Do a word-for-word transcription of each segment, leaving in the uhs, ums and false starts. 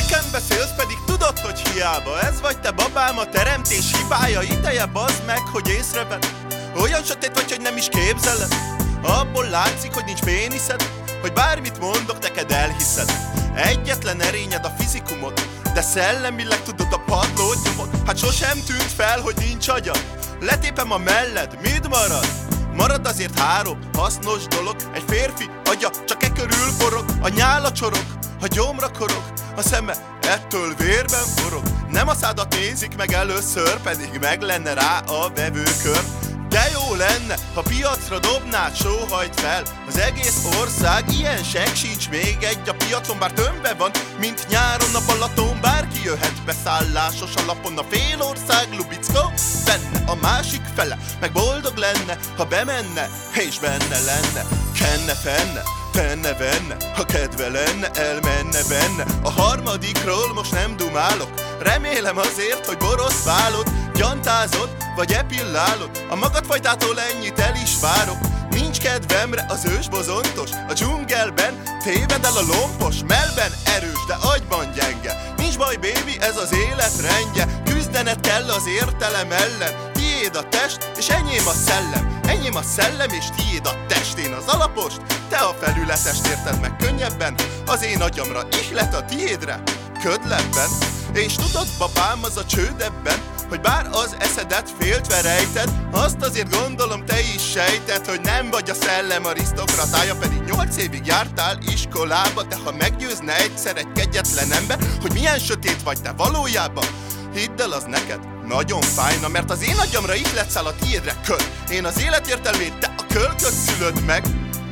Nekem beszélsz, pedig tudod, hogy hiába. Ez vagy te babám, a teremtés hibája. Ideje bazd meg, hogy észrevedd. Olyan sötét vagy, hogy nem is képzeled. Abból látszik, hogy nincs péniszed, hogy bármit mondok, neked elhiszed. Egyetlen erényed a fizikumod, de szellemileg tudod a padlót nyomod. Hát sosem tűnt fel, hogy nincs agyad. Letépem a melled, mit marad? Marad azért három hasznos dolog. Egy férfi agya csak e körül forog. A nyála csorog, a gyomra korog, a szeme ettől vérben forog. Nem a szádat nézik meg először, pedig meg lenne rá a vevőkör. De jó lenne, ha piacra dobnád, sóhajt fel az egész ország. Ilyen seg sincs még egy a piacon, bár tömbbe van, mint nyáron a Balaton. Bárki jöhet beszállásos alapon, a fél ország Lubicko benne. A másik fele meg boldog lenne, ha bemenne és benne lenne. Kenne fenne, tenne venne, ha kedve lenne, elmenne benne. A harmadikról most nem dumálok, remélem azért, hogy boroszválod, gyantázod, vagy epillálod. A magadfajtától ennyit el is várok. Nincs kedvemre az ősbozontos, a dzsungelben téved el a lompos. Melben erős, de agyban gyenge. Nincs baj, baby, ez az élet rendje. Küzdened kell az értelem ellen. Tiéd a test, és enyém a szellem. Enyém a szellem, és tiéd a test. Én az alapost, te a felületest érted meg könnyebben. Az én agyamra ihlet, a tiédre ködlebben. És tudod, babám, az a csődebben, hogy bár az eszedet féltve rejted, azt azért gondolom te is sejted, hogy nem vagy a szellem arisztokratája. Pedig nyolc évig jártál iskolába, de ha meggyőzne egyszer egy kegyetlen ember, hogy milyen sötét vagy te valójában, hidd el, az neked nagyon fájna. Mert az én agyamra ihletsz áll, a tiédre köd. Én az élet értelmét, te a kölköt szülöd meg.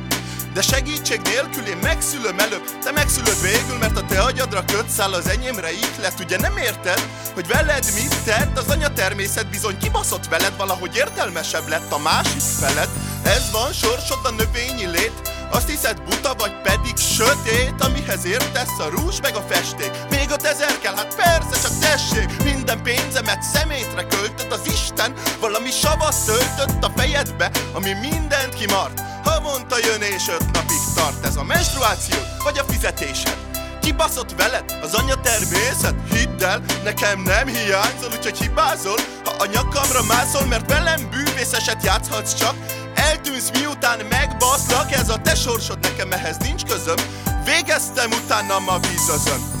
De segítség nélkül én megszülöm előbb, te megszülöd végül, mert a te agyadra kötszáll, az enyémre ihlet. Ugye nem érted, hogy veled mit tett? Az anyatermészet bizony kibaszott veled, valahogy értelmesebb lett a másik feled. Ez van, sorsod a növényi lét, azt hiszed buta vagy pedig sötét, amihez értesz a rúzs meg a festék. Még ötezer kell, hát persze, csak tessék. Minden pénzemet szemétre költöd, az Isten valami savat töltött a fejedbe, ami mindent kimart. Havonta jön és öt napig tart. Ez a menstruáció vagy a fizetésed? Kibaszott veled az anyatermészet? Hidd el, nekem nem hiányzol, úgyhogy hibázol, ha a nyakamra mászol. Mert velem bűvészeset játszhatsz csak, eltűnsz miután megbaszlak. Ez a te sorsod, nekem ehhez nincs közöm. Végeztem, utána ma vízözöm.